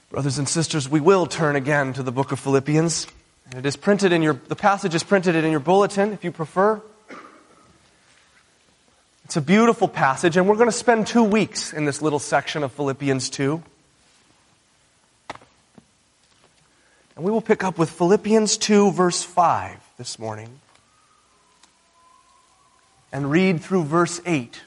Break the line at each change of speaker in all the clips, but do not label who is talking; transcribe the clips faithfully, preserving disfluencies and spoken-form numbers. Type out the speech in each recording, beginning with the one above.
Brothers and sisters, we will turn again to the book of Philippians. It is printed in your, the passage is printed in your bulletin, if you prefer. It's a beautiful passage, and we're going to spend two weeks in this little section of Philippians two. And we will pick up with Philippians two, verse five this morning, and read through verse eight.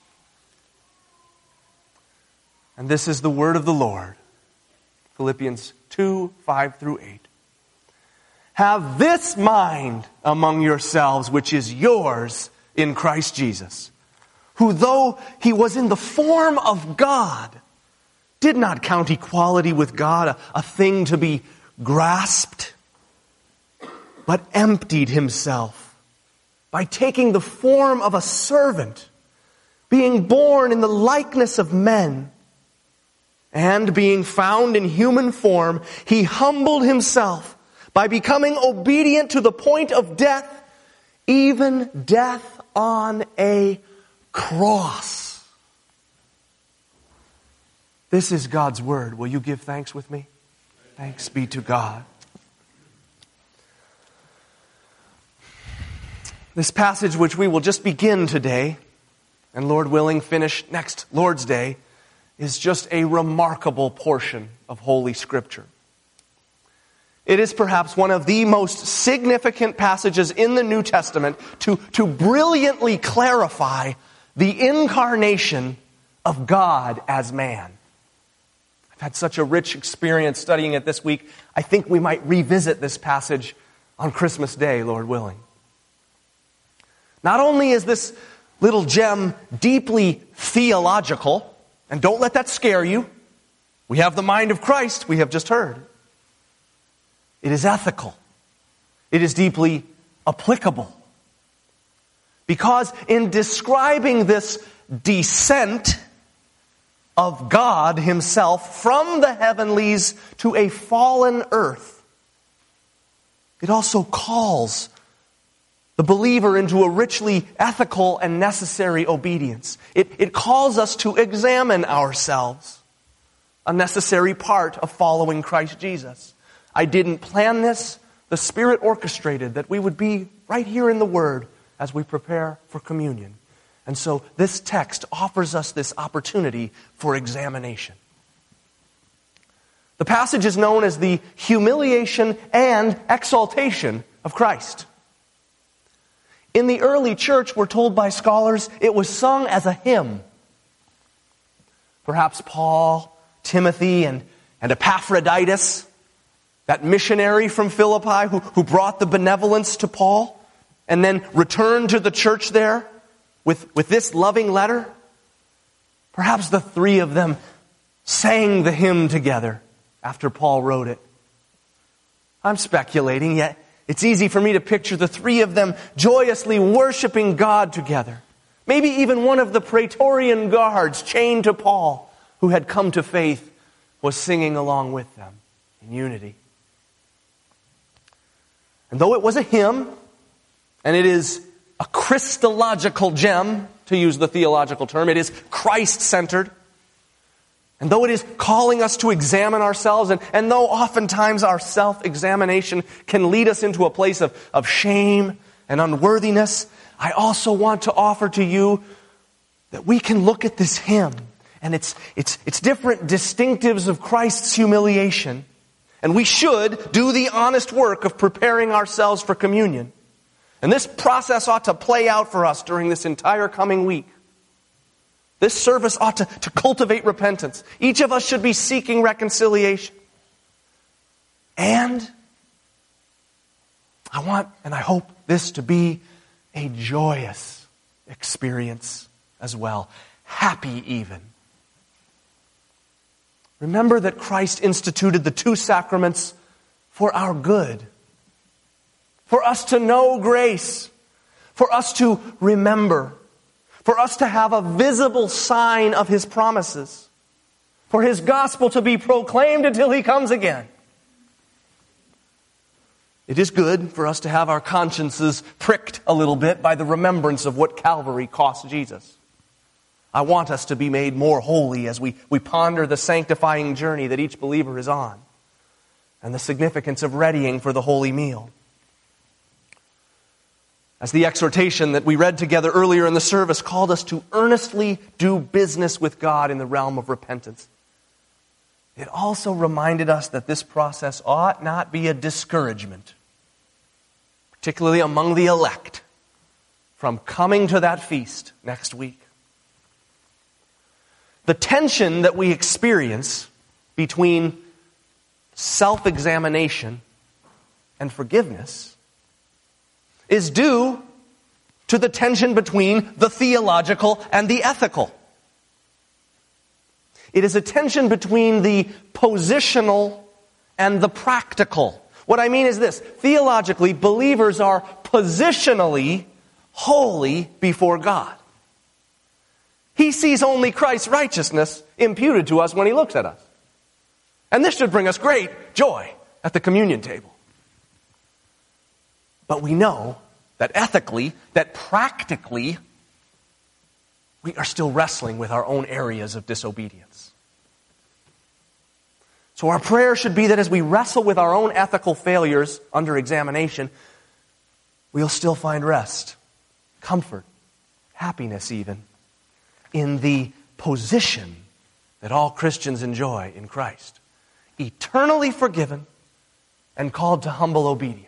And this is the word of the Lord. Philippians two, five through eight. Have this mind among yourselves, which is yours in Christ Jesus, who though he was in the form of God, did not count equality with God a, a thing to be grasped, but emptied himself by taking the form of a servant, being born in the likeness of men. And being found in human form, he humbled himself by becoming obedient to the point of death, even death on a cross. This is God's word. Will you give thanks with me? Thanks be to God. This passage, which we will just begin today, and Lord willing, finish next Lord's Day, is just a remarkable portion of Holy Scripture. It is perhaps one of the most significant passages in the New Testament to, to brilliantly clarify the incarnation of God as man. I've had such a rich experience studying it this week. I think we might revisit this passage on Christmas Day, Lord willing. Not only is this little gem deeply theological, and don't let that scare you. We have the mind of Christ, we have just heard. It is ethical. It is deeply applicable. Because in describing this descent of God himself from the heavenlies to a fallen earth, it also calls the believer into a richly ethical and necessary obedience. It, it calls us to examine ourselves, a necessary part of following Christ Jesus. I didn't plan this. The Spirit orchestrated that we would be right here in the Word as we prepare for communion. And so this text offers us this opportunity for examination. The passage is known as the humiliation and exaltation of Christ. In the early church, we're told by scholars, it was sung as a hymn. Perhaps Paul, Timothy, and, and Epaphroditus, that missionary from Philippi who, who brought the benevolence to Paul, and then returned to the church there with, with this loving letter. Perhaps the three of them sang the hymn together after Paul wrote it. I'm speculating, yet it's easy for me to picture the three of them joyously worshiping God together. Maybe even one of the Praetorian guards chained to Paul, who had come to faith, was singing along with them in unity. And though it was a hymn, and it is a Christological gem, to use the theological term, it is Christ-centered. And though it is calling us to examine ourselves, and, and though oftentimes our self-examination can lead us into a place of, of shame and unworthiness, I also want to offer to you that we can look at this hymn and its, its, its different distinctives of Christ's humiliation, and we should do the honest work of preparing ourselves for communion. And this process ought to play out for us during this entire coming week. This service ought to, to cultivate repentance. Each of us should be seeking reconciliation. And I want and I hope this to be a joyous experience as well. Happy even. Remember that Christ instituted the two sacraments for our good. For us to know grace. For us to remember. For us to have a visible sign of His promises. For His gospel to be proclaimed until He comes again. It is good for us to have our consciences pricked a little bit by the remembrance of what Calvary cost Jesus. I want us to be made more holy as we, we ponder the sanctifying journey that each believer is on and the significance of readying for the holy meal. As the exhortation that we read together earlier in the service called us to earnestly do business with God in the realm of repentance, it also reminded us that this process ought not be a discouragement, particularly among the elect, from coming to that feast next week. The tension that we experience between self-examination and forgiveness is due to the tension between the theological and the ethical. It is a tension between the positional and the practical. What I mean is this: theologically, believers are positionally holy before God. He sees only Christ's righteousness imputed to us when He looks at us. And this should bring us great joy at the communion table. But we know that ethically, that practically, we are still wrestling with our own areas of disobedience. So our prayer should be that as we wrestle with our own ethical failures under examination, we'll still find rest, comfort, happiness even, in the position that all Christians enjoy in Christ. Eternally forgiven and called to humble obedience.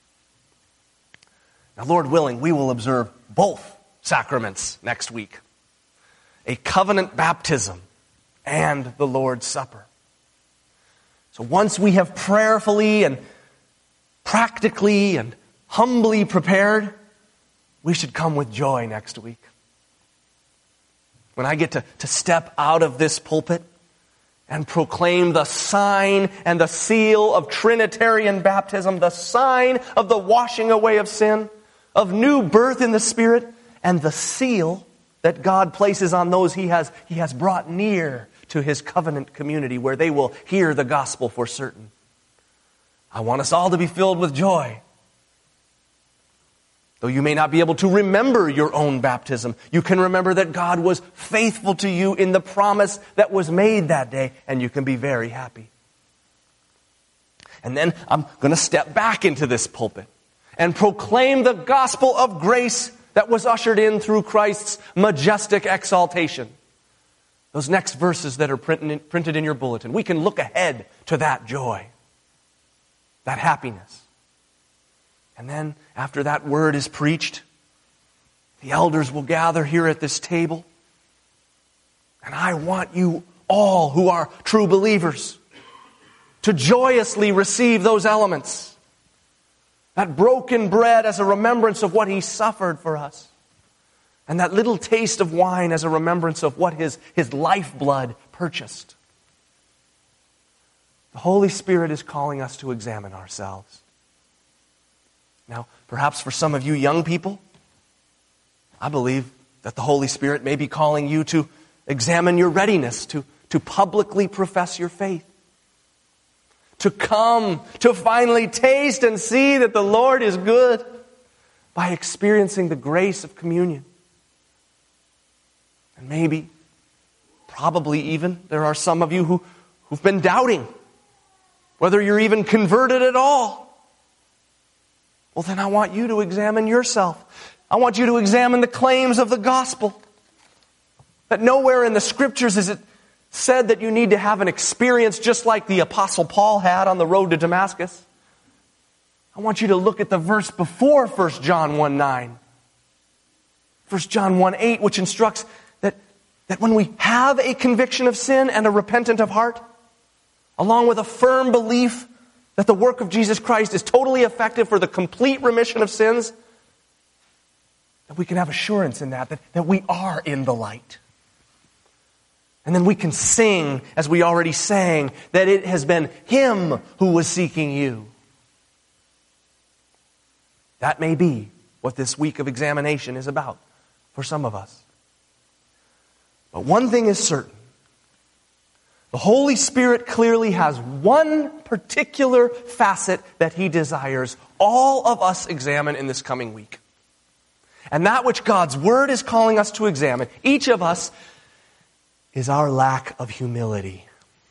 Now, Lord willing, we will observe both sacraments next week. A covenant baptism and the Lord's Supper. So once we have prayerfully and practically and humbly prepared, we should come with joy next week. When I get to, to step out of this pulpit and proclaim the sign and the seal of Trinitarian baptism, the sign of the washing away of sin, of new birth in the Spirit, and the seal that God places on those He has, He has brought near to His covenant community where they will hear the gospel for certain. I want us all to be filled with joy. Though you may not be able to remember your own baptism, you can remember that God was faithful to you in the promise that was made that day, and you can be very happy. And then I'm going to step back into this pulpit and proclaim the gospel of grace that was ushered in through Christ's majestic exaltation. Those next verses that are printed in your bulletin, we can look ahead to that joy, that happiness. And then, after that word is preached, the elders will gather here at this table. And I want you all who are true believers to joyously receive those elements. That broken bread as a remembrance of what He suffered for us. And that little taste of wine as a remembrance of what His, his lifeblood purchased. The Holy Spirit is calling us to examine ourselves. Now, perhaps for some of you young people, I believe that the Holy Spirit may be calling you to examine your readiness to, to publicly profess your faith. To come, to finally taste and see that the Lord is good by experiencing the grace of communion. And maybe, probably even, there are some of you who, who've been doubting whether you're even converted at all. Well, then I want you to examine yourself. I want you to examine the claims of the gospel. That nowhere in the Scriptures is it said that you need to have an experience just like the Apostle Paul had on the road to Damascus. I want you to look at the verse before First John one nine. First John one eight, which instructs that, that when we have a conviction of sin and a repentant of heart, along with a firm belief that the work of Jesus Christ is totally effective for the complete remission of sins, that we can have assurance in that, that, that we are in the light. And then we can sing, as we already sang, that it has been Him who was seeking you. That may be what this week of examination is about for some of us. But one thing is certain. The Holy Spirit clearly has one particular facet that He desires all of us examine in this coming week. And that which God's Word is calling us to examine, each of us is our lack of humility.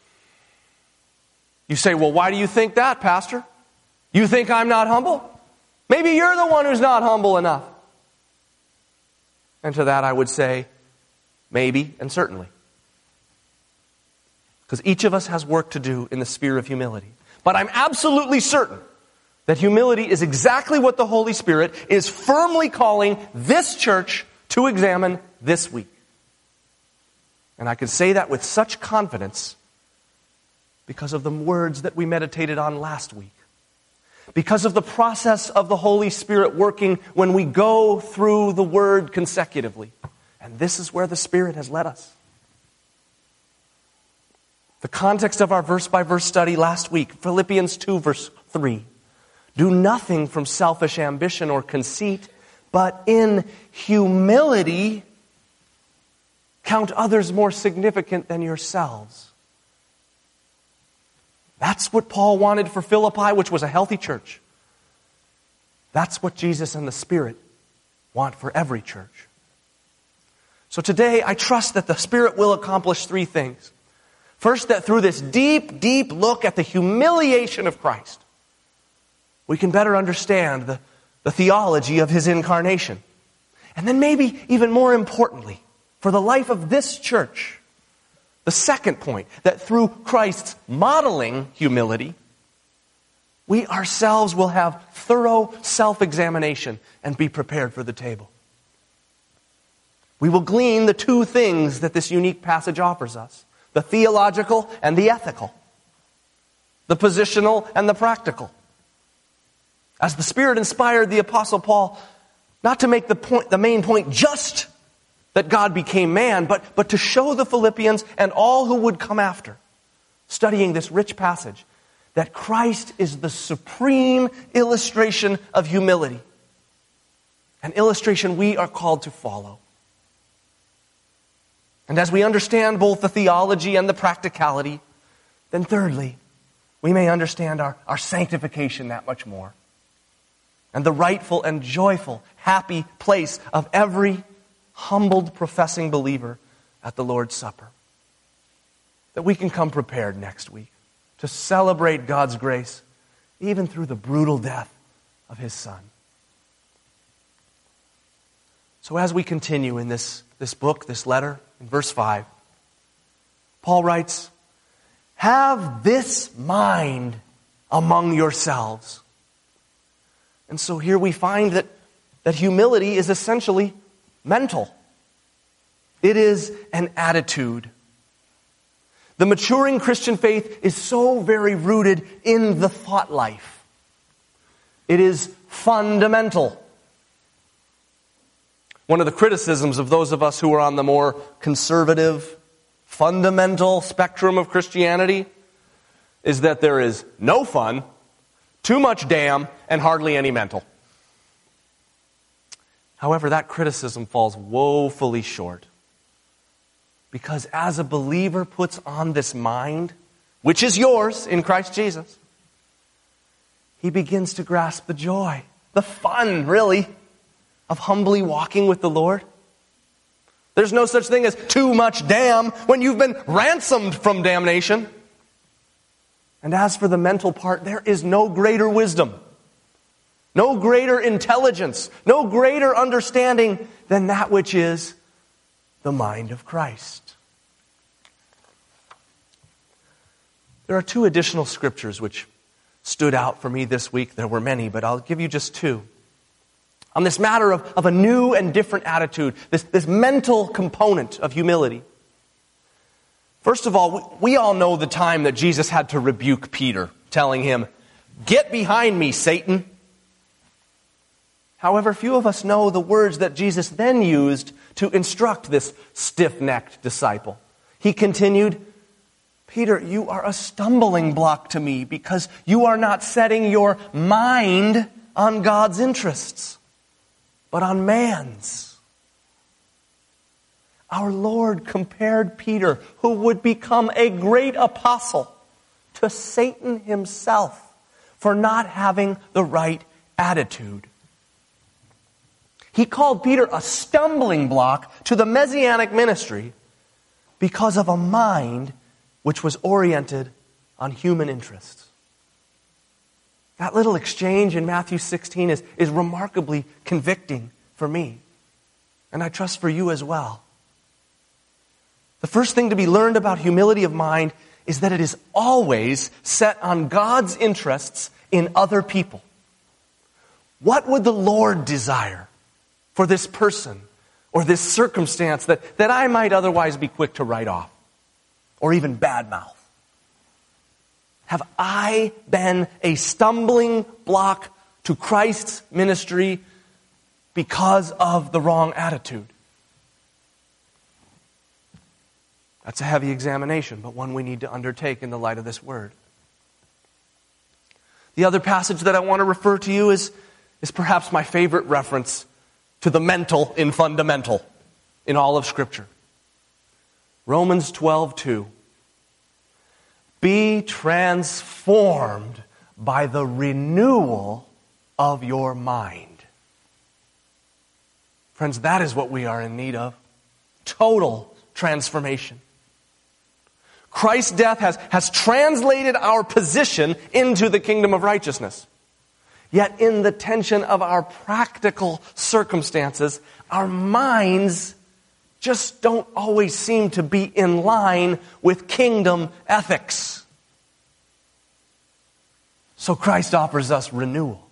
You say, well, why do you think that, Pastor? You think I'm not humble? Maybe you're the one who's not humble enough. And to that I would say, maybe and certainly. Because each of us has work to do in the sphere of humility. But I'm absolutely certain that humility is exactly what the Holy Spirit is firmly calling this church to examine this week. And I can say that with such confidence because of the words that we meditated on last week. Because of the process of the Holy Spirit working when we go through the Word consecutively. And this is where the Spirit has led us. The context of our verse-by-verse study last week, Philippians two, verse three. Do nothing from selfish ambition or conceit, but in humility count others more significant than yourselves. That's what Paul wanted for Philippi, which was a healthy church. That's what Jesus and the Spirit want for every church. So today, I trust that the Spirit will accomplish three things. First, that through this deep, deep look at the humiliation of Christ, we can better understand the, the theology of His incarnation. And then maybe even more importantly, for the life of this church, the second point, that through Christ's modeling humility, we ourselves will have thorough self-examination and be prepared for the table. We will glean the two things that this unique passage offers us, the theological and the ethical, the positional and the practical. As the Spirit inspired the Apostle Paul not to make the point, the main point just that God became man, but, but to show the Philippians and all who would come after, studying this rich passage, that Christ is the supreme illustration of humility, an illustration we are called to follow. And as we understand both the theology and the practicality, then thirdly, we may understand our, our sanctification that much more, and the rightful and joyful, happy place of every humbled, professing believer at the Lord's Supper. That we can come prepared next week to celebrate God's grace, even through the brutal death of His Son. So as we continue in this, this book, this letter, in verse five, Paul writes, have this mind among yourselves. And so here we find that, that humility is essentially mental. It is an attitude. The maturing Christian faith is so very rooted in the thought life. It is fundamental. One of the criticisms of those of us who are on the more conservative, fundamental spectrum of Christianity is that there is no fun, too much damn, and hardly any mental. However, that criticism falls woefully short. Because as a believer puts on this mind, which is yours in Christ Jesus, he begins to grasp the joy, the fun, really, of humbly walking with the Lord. There's no such thing as too much damn when you've been ransomed from damnation. And as for the mental part, there is no greater wisdom, no greater intelligence, no greater understanding than that which is the mind of Christ. There are two additional scriptures which stood out for me this week. There were many, but I'll give you just two. On this matter of, of a new and different attitude, this, this mental component of humility. First of all, we, we all know the time that Jesus had to rebuke Peter, telling him, "Get behind me, Satan." However, few of us know the words that Jesus then used to instruct this stiff-necked disciple. He continued, "Peter, you are a stumbling block to me because you are not setting your mind on God's interests, but on man's." Our Lord compared Peter, who would become a great apostle, to Satan himself for not having the right attitude. He called Peter a stumbling block to the messianic ministry because of a mind which was oriented on human interests. That little exchange in Matthew sixteen is, is remarkably convicting for me, and I trust for you as well. The first thing to be learned about humility of mind is that it is always set on God's interests in other people. What would the Lord desire for this person or this circumstance that, that I might otherwise be quick to write off or even badmouth? Have I been a stumbling block to Christ's ministry because of the wrong attitude? That's a heavy examination, but one we need to undertake in the light of this word. The other passage that I want to refer to you is, is perhaps my favorite reference to the mental in fundamental in all of Scripture. Romans twelve two. Be transformed by the renewal of your mind. Friends, that is what we are in need of. Total transformation. Christ's death has, has translated our position into the kingdom of righteousness. Yet in the tension of our practical circumstances, our minds just don't always seem to be in line with kingdom ethics. So Christ offers us renewal.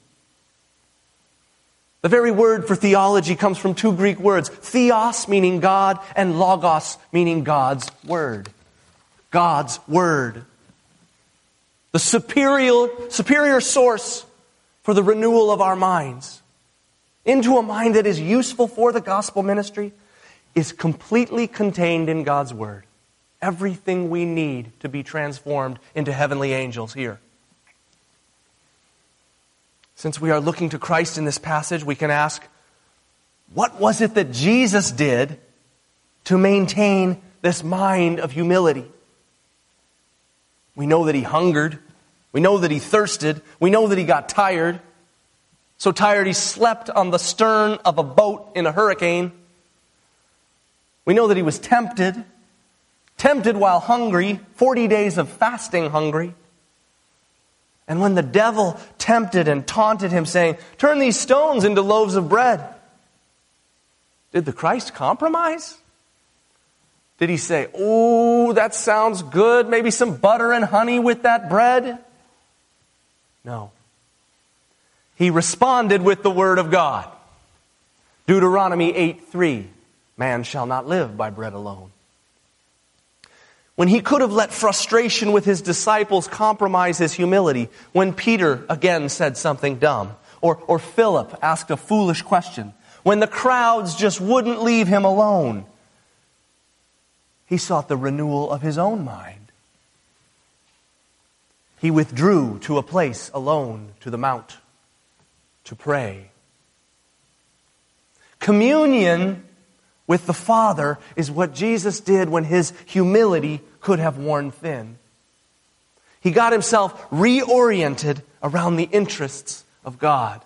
The very word for theology comes from two Greek words, theos meaning God and logos meaning God's word. God's word. The superior, superior source for the renewal of our minds into a mind that is useful for the gospel ministry is completely contained in God's word. Everything we need to be transformed into heavenly angels here. Since we are looking to Christ in this passage, we can ask, what was it that Jesus did to maintain this mind of humility? We know that he hungered. We know that he thirsted. We know that he got tired. So tired he slept on the stern of a boat in a hurricane. We know that he was tempted. Tempted while hungry. Forty days of fasting hungry. And when the devil tempted and taunted him, saying, turn these stones into loaves of bread, did the Christ compromise? Did he say, oh, that sounds good, maybe some butter and honey with that bread? No. He responded with the word of God. Deuteronomy eight three, man shall not live by bread alone. When he could have let frustration with his disciples compromise his humility, when Peter again said something dumb, or, or Philip asked a foolish question, when the crowds just wouldn't leave him alone, he sought the renewal of his own mind. He withdrew to a place alone to the mount to pray. Communion with the Father is what Jesus did when his humility could have worn thin. He got himself reoriented around the interests of God.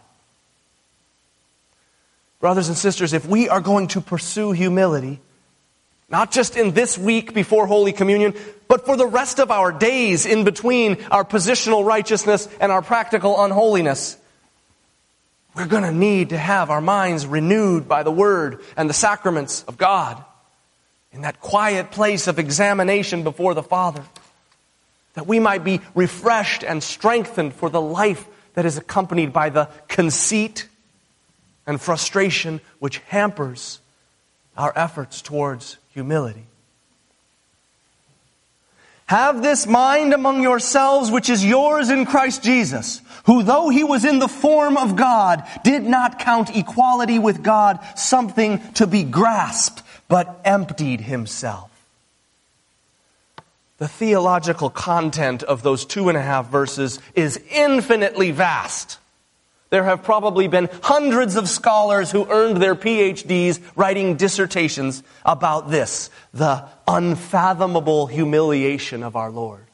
Brothers and sisters, if we are going to pursue humility, not just in this week before Holy Communion, but for the rest of our days in between our positional righteousness and our practical unholiness, we're going to need to have our minds renewed by the Word and the sacraments of God in that quiet place of examination before the Father, that we might be refreshed and strengthened for the life that is accompanied by the conceit and frustration which hampers our efforts towards humility. Have this mind among yourselves, which is yours in Christ Jesus, who though he was in the form of God, did not count equality with God something to be grasped, but emptied himself. The theological content of those two and a half verses is infinitely vast. There have probably been hundreds of scholars who earned their P H Ds writing dissertations about this, the unfathomable humiliation of our Lord.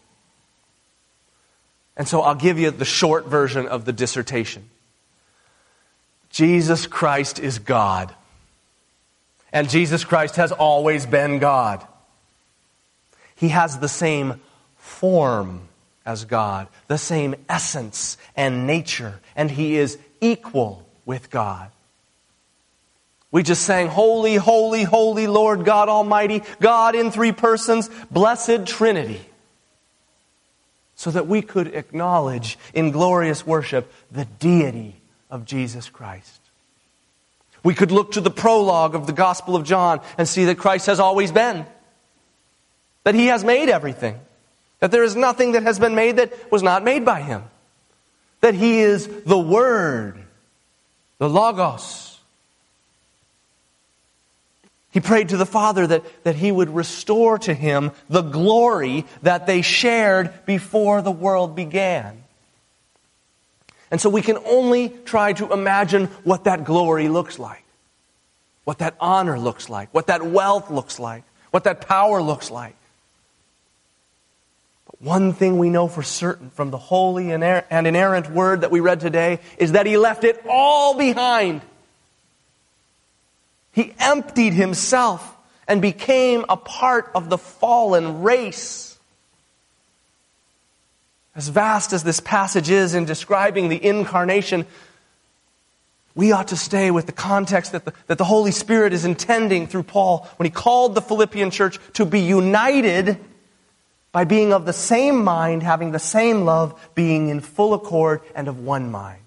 And so I'll give you the short version of the dissertation. Jesus Christ is God. And Jesus Christ has always been God. He has the same form as God, the same essence and nature, and he is equal with God. We just sang, Holy, holy, holy Lord God Almighty, God in three persons, blessed Trinity. So that we could acknowledge in glorious worship the deity of Jesus Christ. We could look to the prologue of the Gospel of John and see that Christ has always been. That he has made everything. That there is nothing that has been made that was not made by him. That he is the Word, the Logos. He prayed to the Father that, that he would restore to him the glory that they shared before the world began. And so we can only try to imagine what that glory looks like. What that honor looks like. What that wealth looks like. What that power looks like. But one thing we know for certain from the holy and inerrant word that we read today is that he left it all behind. He emptied himself and became a part of the fallen race. As vast as this passage is in describing the incarnation, we ought to stay with the context that the, that the Holy Spirit is intending through Paul when he called the Philippian church to be united by being of the same mind, having the same love, being in full accord and of one mind.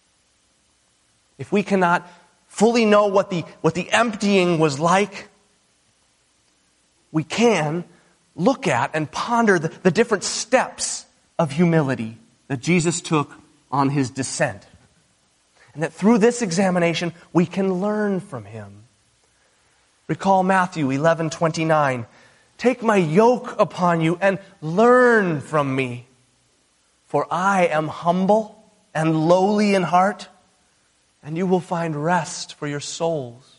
If we cannot fully know what the, what the emptying was like, we can look at and ponder the, the different steps of humility that Jesus took on his descent. And that through this examination, we can learn from him. Recall Matthew eleven twenty-nine. Take my yoke upon you and learn from me. For I am humble and lowly in heart, and you will find rest for your souls.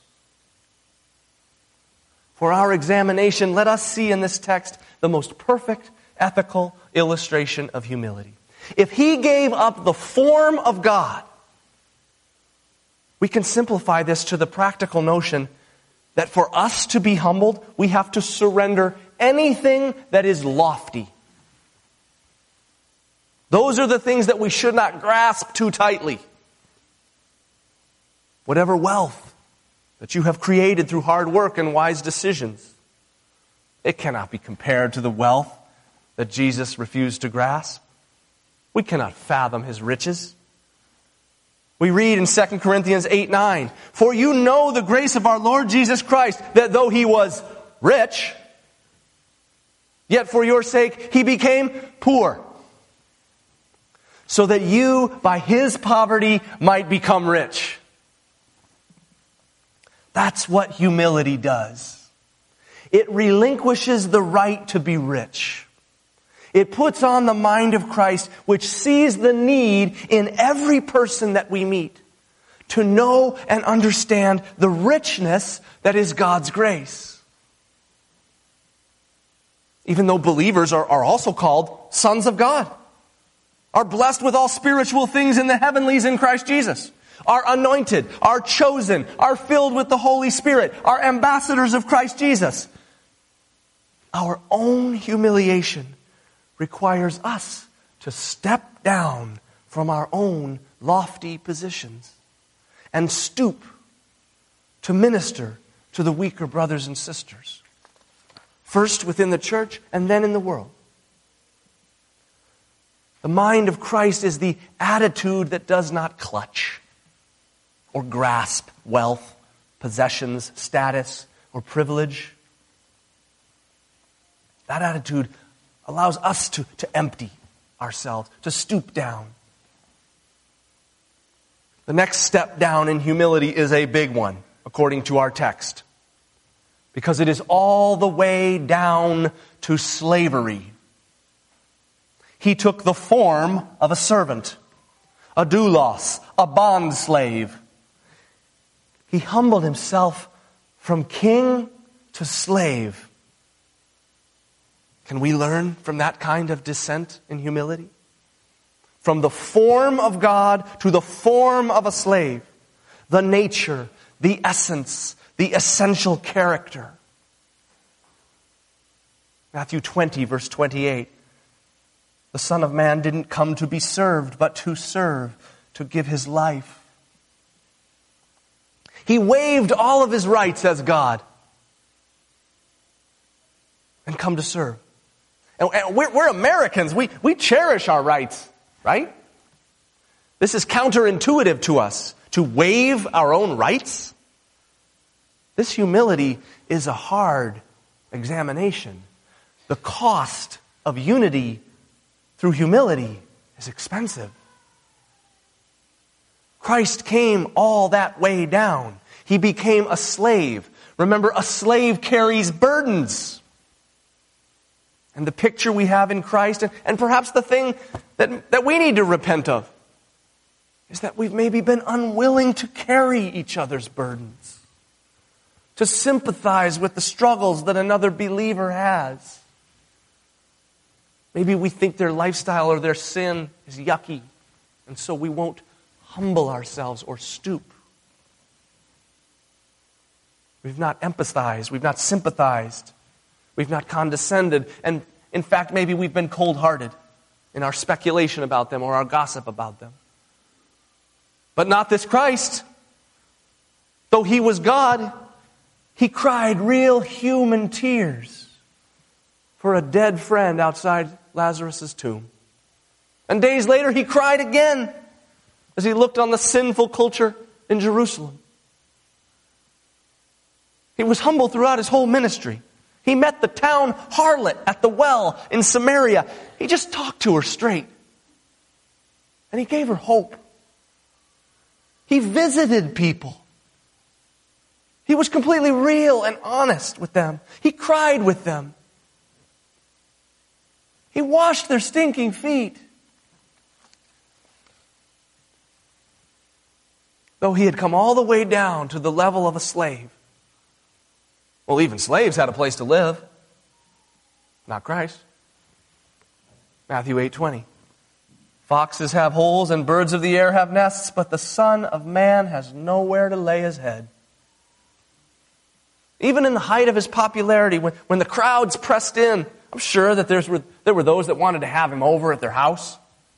For our examination, let us see in this text the most perfect ethical illustration of humility. If he gave up the form of God, we can simplify this to the practical notion that for us to be humbled, we have to surrender anything that is lofty. Those are the things that we should not grasp too tightly. Whatever wealth that you have created through hard work and wise decisions, it cannot be compared to the wealth that Jesus refused to grasp. We cannot fathom his riches. We read in Second Corinthians eight nine, for you know the grace of our Lord Jesus Christ, that though he was rich, yet for your sake he became poor, so that you by his poverty might become rich. That's what humility does. It relinquishes the right to be rich. It puts on the mind of Christ, which sees the need in every person that we meet to know and understand the richness that is God's grace. Even though believers are, are also called sons of God, are blessed with all spiritual things in the heavenlies in Christ Jesus, are anointed, are chosen, are filled with the Holy Spirit, are ambassadors of Christ Jesus. Our own humiliation requires us to step down from our own lofty positions and stoop to minister to the weaker brothers and sisters. First within the church and then in the world. The mind of Christ is the attitude that does not clutch or grasp wealth, possessions, status, or privilege. That attitude allows us to, to empty ourselves, to stoop down. The next step down in humility is a big one, according to our text, because it is all the way down to slavery. He took the form of a servant, a doulos, a bond slave. He humbled himself from king to slave. Can we learn from that kind of descent in humility? From the form of God to the form of a slave, the nature, the essence, the essential character. Matthew twenty, verse twenty-eight. The Son of Man didn't come to be served, but to serve, to give his life. He waived all of his rights as God and come to serve. And we're, we're Americans. We, we cherish our rights, right? This is counterintuitive to us, to waive our own rights. This humility is a hard examination. The cost of unity through humility is expensive. Christ came all that way down. He became a slave. Remember, a slave carries burdens. And the picture we have in Christ, and, and perhaps the thing that, that we need to repent of, is that we've maybe been unwilling to carry each other's burdens, to sympathize with the struggles that another believer has. Maybe we think their lifestyle or their sin is yucky, and so we won't humble ourselves or stoop. We've not empathized, we've not sympathized, we've not condescended, and in fact, maybe we've been cold-hearted in our speculation about them or our gossip about them. But not this Christ. Though he was God, he cried real human tears for a dead friend outside Lazarus' tomb. And days later, he cried again as he looked on the sinful culture in Jerusalem. He was humble throughout his whole ministry. He met the town harlot at the well in Samaria. He just talked to her straight. And he gave her hope. He visited people. He was completely real and honest with them. He cried with them. He washed their stinking feet. Though he had come all the way down to the level of a slave. Well, even slaves had a place to live. Not Christ. Matthew eight twenty. Foxes have holes and birds of the air have nests, but the Son of Man has nowhere to lay his head. Even in the height of his popularity, when, when the crowds pressed in, I'm sure that there's, there were those that wanted to have him over at their house.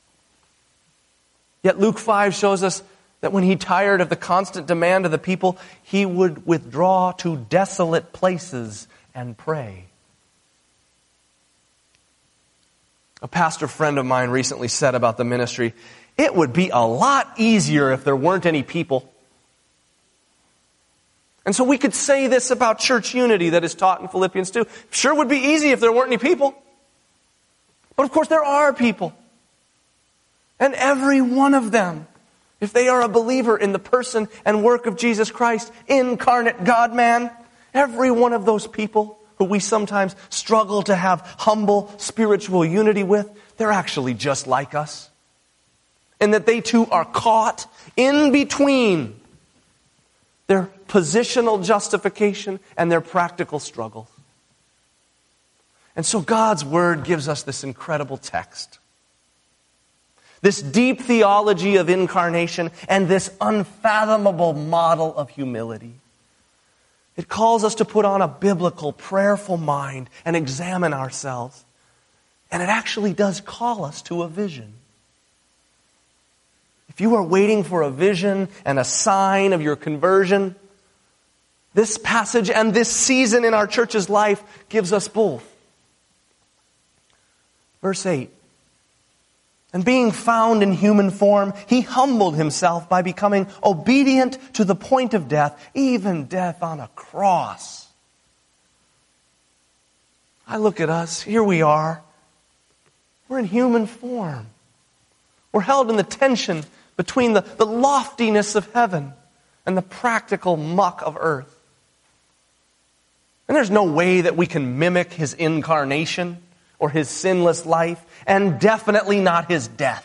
Yet Luke five shows us that when he tired of the constant demand of the people, he would withdraw to desolate places and pray. A pastor friend of mine recently said about the ministry, it would be a lot easier if there weren't any people. And so we could say this about church unity that is taught in Philippians two. Sure would be easy if there weren't any people. But of course there are people. And every one of them, if they are a believer in the person and work of Jesus Christ, incarnate God-man, every one of those people who we sometimes struggle to have humble spiritual unity with, they're actually just like us. And that they too are caught in between their positional justification and their practical struggle. And so God's Word gives us this incredible text. This deep theology of incarnation and this unfathomable model of humility. It calls us to put on a biblical, prayerful mind and examine ourselves. And it actually does call us to a vision. If you are waiting for a vision and a sign of your conversion, this passage and this season in our church's life gives us both. Verse eight. And being found in human form, he humbled himself by becoming obedient to the point of death, even death on a cross. I look at us, here we are. We're in human form. We're held in the tension between the, the loftiness of heaven and the practical muck of earth. And there's no way that we can mimic his incarnation or his sinless life, and definitely not his death.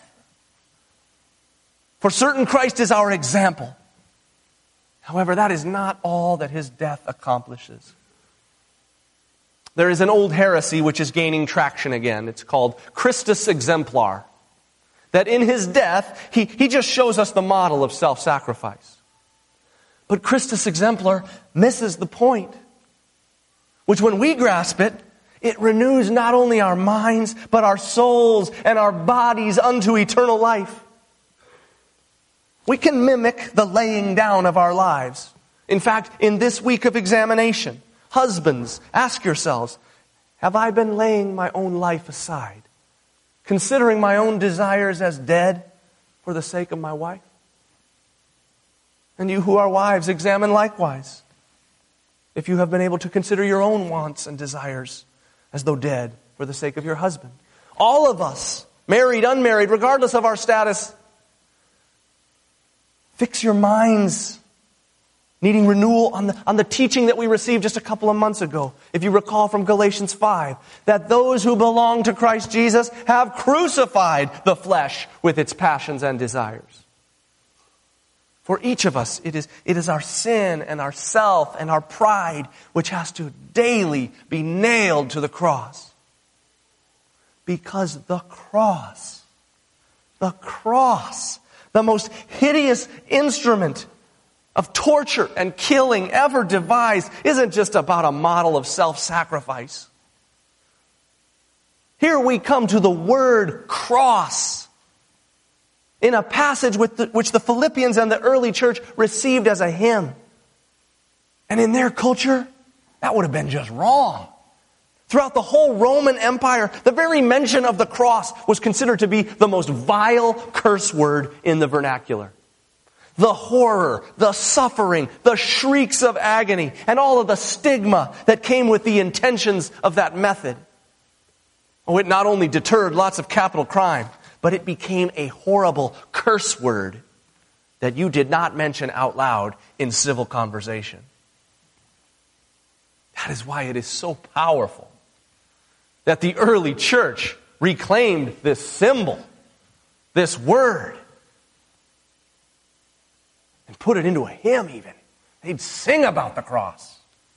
For certain, Christ is our example. However, that is not all that his death accomplishes. There is an old heresy which is gaining traction again. It's called Christus Exemplar. That in his death, he, he just shows us the model of self-sacrifice. But Christus Exemplar misses the point, which when we grasp it, It renews not only our minds, but our souls and our bodies unto eternal life. We can mimic the laying down of our lives. In fact, in this week of examination, husbands, ask yourselves, have I been laying my own life aside, considering my own desires as dead for the sake of my wife? And you who are wives, examine likewise, if you have been able to consider your own wants and desires as though dead for the sake of your husband. All of us, married, unmarried, regardless of our status, fix your minds, needing renewal on the, on the teaching that we received just a couple of months ago. If you recall from Galatians five, that those who belong to Christ Jesus have crucified the flesh with its passions and desires. For each of us, it is, it is our sin and our self and our pride which has to daily be nailed to the cross. Because the cross, the cross, the most hideous instrument of torture and killing ever devised, isn't just about a model of self-sacrifice. Here we come to the word cross in a passage with the, which the Philippians and the early church received as a hymn. And in their culture, that would have been just wrong. Throughout the whole Roman Empire, the very mention of the cross was considered to be the most vile curse word in the vernacular. The horror, the suffering, the shrieks of agony, and all of the stigma that came with the intentions of that method. Oh, it not only deterred lots of capital crime, but it became a horrible curse word that you did not mention out loud in civil conversation. That is why it is so powerful that the early church reclaimed this symbol, this word, and put it into a hymn even. They'd sing about the cross.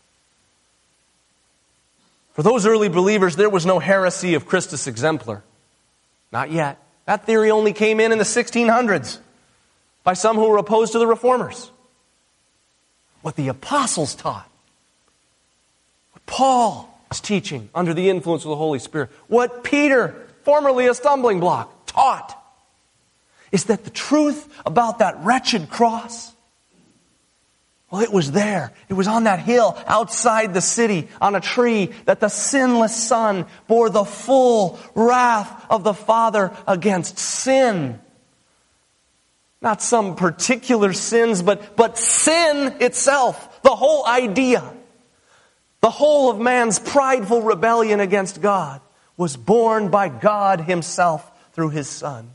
For those early believers, there was no heresy of Christus Exemplar. Not yet. That theory only came in in the sixteen hundreds by some who were opposed to the reformers. What the apostles taught, what Paul was teaching under the influence of the Holy Spirit, what Peter, formerly a stumbling block, taught, is that the truth about that wretched cross, well, it was there. It was on that hill outside the city on a tree that the sinless Son bore the full wrath of the Father against sin. Not some particular sins, but, but sin itself. The whole idea. The whole of man's prideful rebellion against God was borne by God Himself through His Son.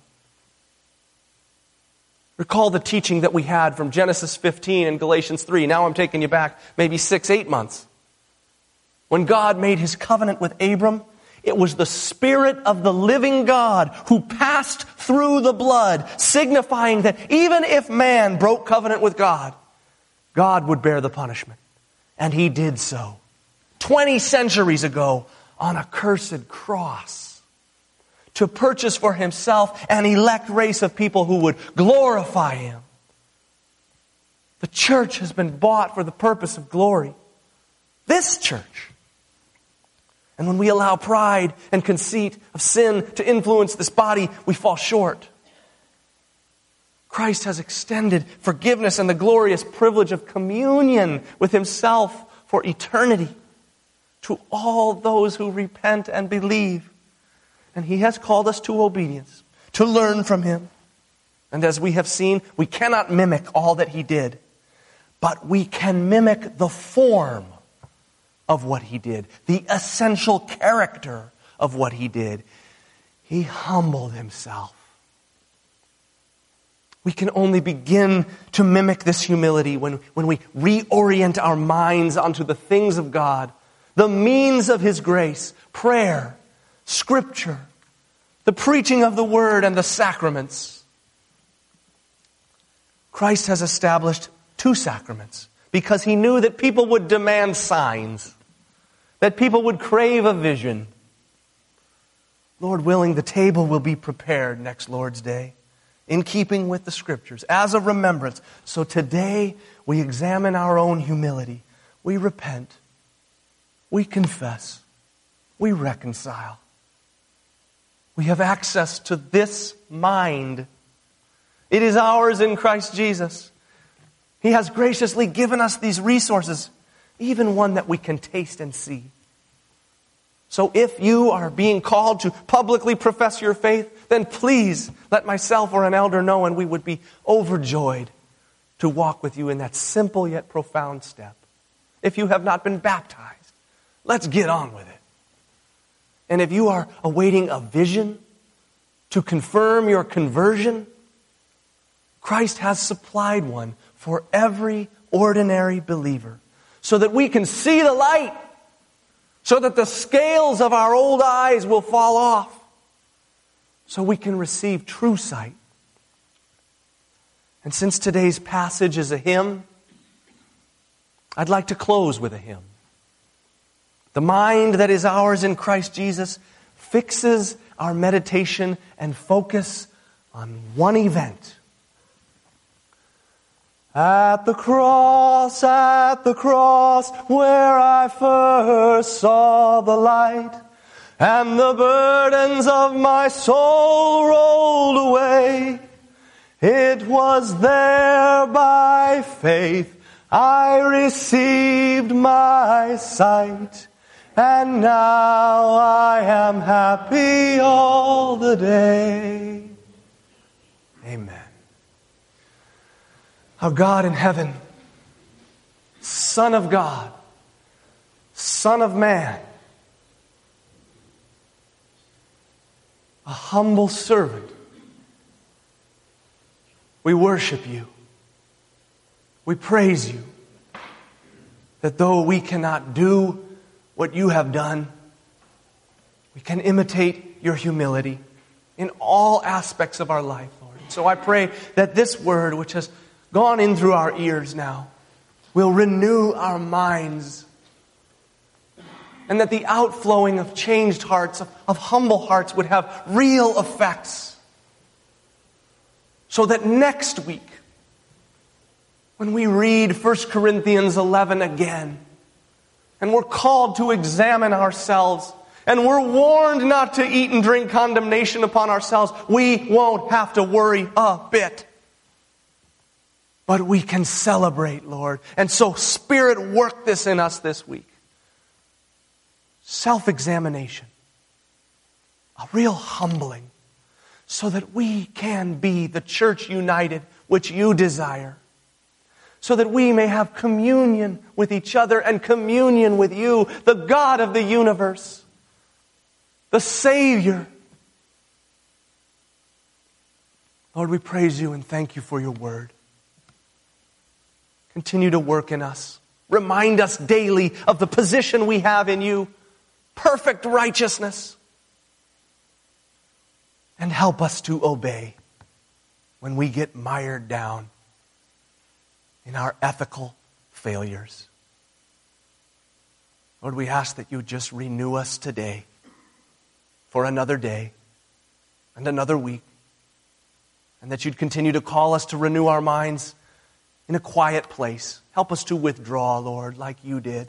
Recall the teaching that we had from Genesis fifteen and Galatians three. Now I'm taking you back maybe six, eight months. When God made His covenant with Abram, it was the Spirit of the living God who passed through the blood, signifying that even if man broke covenant with God, God would bear the punishment. And He did so. Twenty centuries ago on a cursed cross, to purchase for Himself an elect race of people who would glorify Him. The church has been bought for the purpose of glory. This church. And when we allow pride and conceit of sin to influence this body, we fall short. Christ has extended forgiveness and the glorious privilege of communion with Himself for eternity to all those who repent and believe. And He has called us to obedience, to learn from Him. And as we have seen, we cannot mimic all that He did, but we can mimic the form of what He did, the essential character of what He did. He humbled Himself. We can only begin to mimic this humility when, when we reorient our minds onto the things of God, the means of His grace, prayer, Scripture, the preaching of the Word, and the sacraments. Christ has established two sacraments because He knew that people would demand signs, that people would crave a vision. Lord willing, the table will be prepared next Lord's Day in keeping with the Scriptures as a remembrance. So today we examine our own humility. We repent. We confess. we reconcile. We have access to this mind. It is ours in Christ Jesus. He has graciously given us these resources, even one that we can taste and see. So if you are being called to publicly profess your faith, then please let myself or an elder know, and we would be overjoyed to walk with you in that simple yet profound step. If you have not been baptized, let's get on with it. And if you are awaiting a vision to confirm your conversion, Christ has supplied one for every ordinary believer, so that we can see the light, so that the scales of our old eyes will fall off, so we can receive true sight. And since today's passage is a hymn, I'd like to close with a hymn. The mind that is ours in Christ Jesus fixes our meditation and focus on one event. At the cross, at the cross, where I first saw the light, and the burdens of my soul rolled away, it was there by faith I received my sight, and now I am happy all the day. Amen. Our God in heaven, Son of God, Son of man, a humble servant, we worship you. We praise you that though we cannot do what you have done, we can imitate your humility in all aspects of our life, Lord. So I pray that this word, which has gone in through our ears now, will renew our minds, and that the outflowing of changed hearts, of, of humble hearts, would have real effects, so that next week, when we read First Corinthians eleven again, and we're called to examine ourselves, and we're warned not to eat and drink condemnation upon ourselves, we won't have to worry a bit. But we can celebrate, Lord. And so, Spirit, work this in us this week. Self-examination. A real humbling. So that we can be the church united which you desire. So that we may have communion with each other and communion with you, the God of the universe, the Savior. Lord, we praise you and thank you for your word. Continue to work in us. Remind us daily of the position we have in you, perfect righteousness. And help us to obey when we get mired down in our ethical failures. Lord, we ask that you just renew us today for another day and another week, and that you'd continue to call us to renew our minds in a quiet place. Help us to withdraw, Lord, like you did,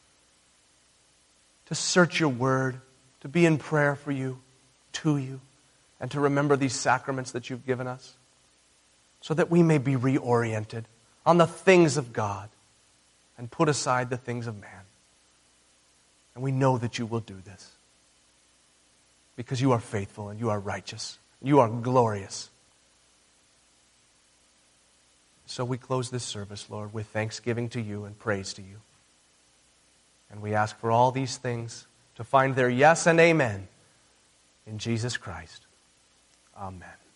to search your word, to be in prayer for you, to you, and to remember these sacraments that you've given us, so that we may be reoriented on the things of God and put aside the things of man. And we know that you will do this because you are faithful and you are righteous. You are glorious. So we close this service, Lord, with thanksgiving to you and praise to you. And we ask for all these things to find their yes and amen in Jesus Christ. Amen.